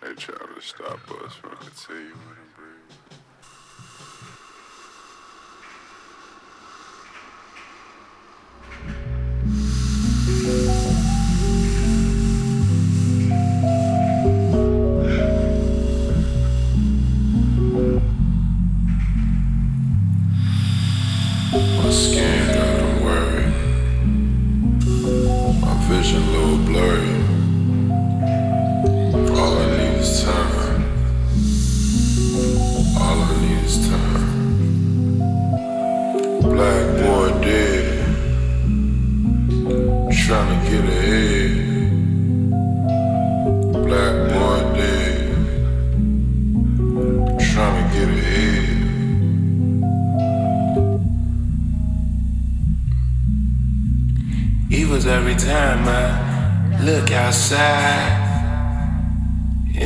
try to stop us from continuing to breathe. My skin got them worried, my vision a little blurry. All I need is time. All I need is time. Black boy dead, tryna get ahead. Black boy dead, tryna get ahead. Evils every time I look outside.